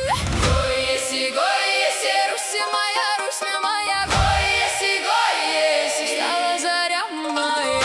Гой, еси, Русь моя, гой, еси, стала заря моя.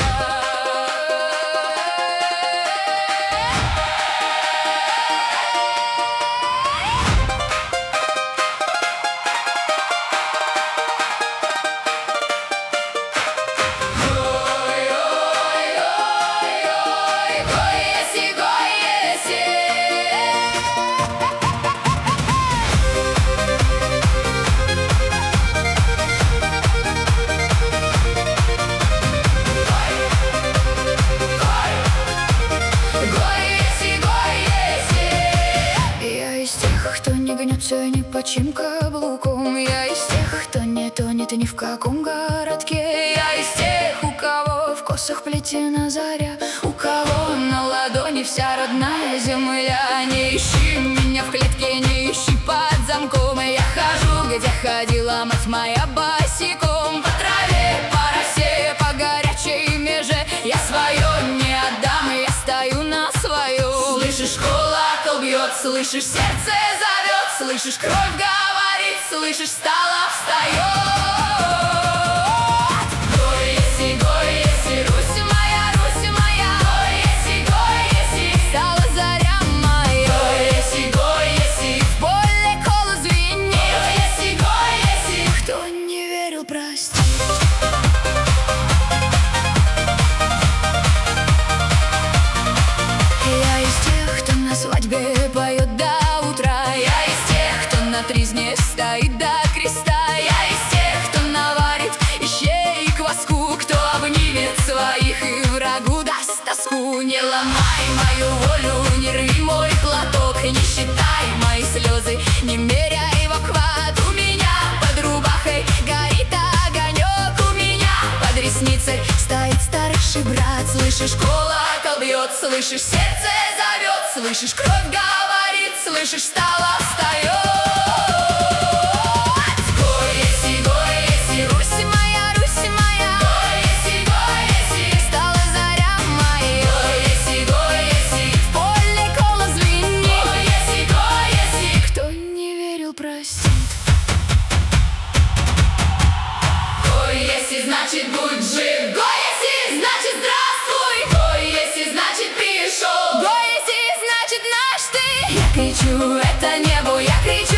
Гнется ни по чьим каблукам. Я из тех, кто не тонет ни в каком городке. Я из тех, у кого в косах плетена заря, у кого на ладони вся родная земля. Не ищи меня в клетке, не ищи под замком. Я хожу, где ходила мать моя босиком. По траве, по росе, по горячей меже. Я свое не отдам, я стою на своем. Слышишь, колокол бьет, слышишь, сердце зовет, слышишь, кровь говорит, слышишь, стала встает. Гой, еси, Русь моя, гой, еси, стала заря моя. Гой, еси, в поле коло звенит. Гой, еси, кто не верил, прости. Я из тех, кто на свадьбе поет до утра. Я из тех, кто на тризне стоит до креста. Я из тех, кто наварит щей и кваску, кто обнимет своих и врагу даст тоску. Не ломай мою волю, не рви мой платок, не считай мои слезы, не меряй в обхват. У меня под рубахой горит огонек, у меня под ресницей стоит старший брат. Слышишь, колокол бьет, слышишь, сердце зовет, слышишь, кровь говорит, слышишь, стала встает. Гой, еси, Русь моя, гой, еси, стала заря моя. Гой, еси, в поле коло звенит. Гой, еси, кто не верил, простит. Гой, еси, значит, будь жив. Гой, еси, значит, здравствуй. Гой, еси, значит, пришел. Гой, еси, значит, наш ты. Я кричу, это небу, я кричу.